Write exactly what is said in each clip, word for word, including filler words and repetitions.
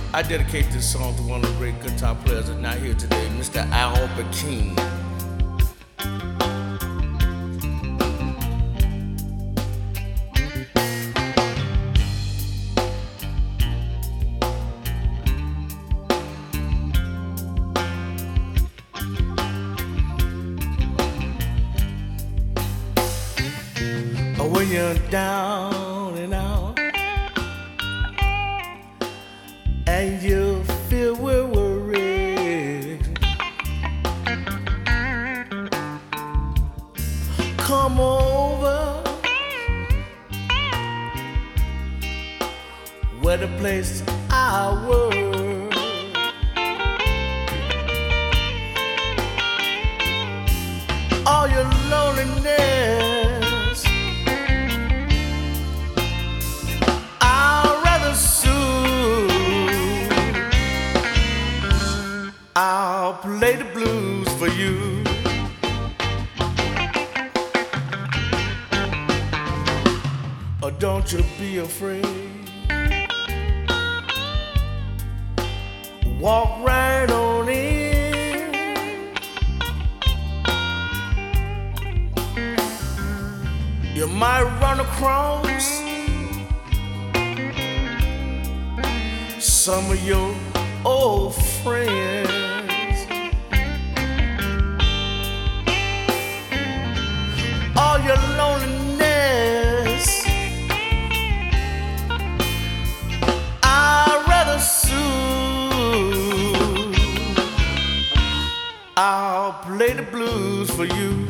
I dedicate this song to one of the great guitar players that's not here today, Mister Albert King. When you're down and out and you feel we're worried, come over where the place I work. All your loneliness I'll play the blues for you. Oh, don't you be afraid. Walk right on in. You might run across some of your old friends. All your loneliness I'd rather soothe. I'll play the blues for you.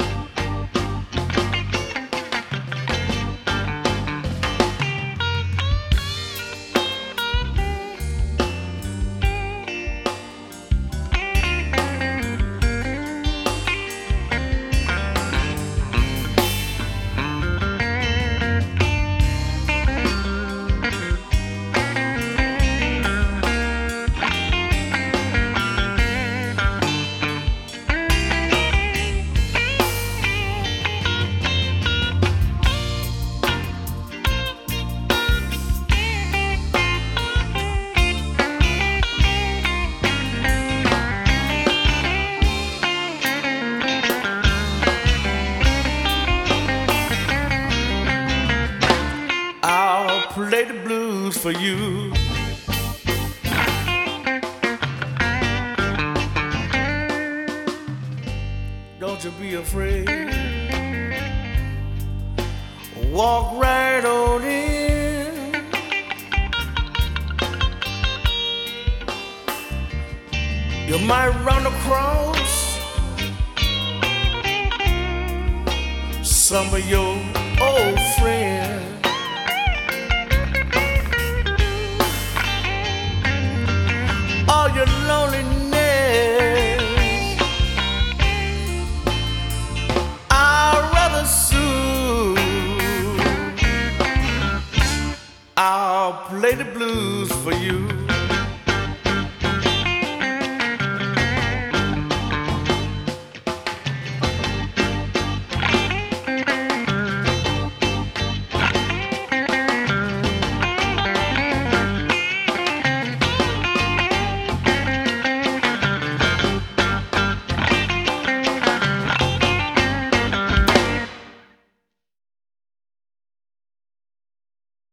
Play the blues for you. Don't you be afraid. Walk right on in. You might run across some of your old friends. All your loneliness I'd rather soothe. I'll play the blues for you.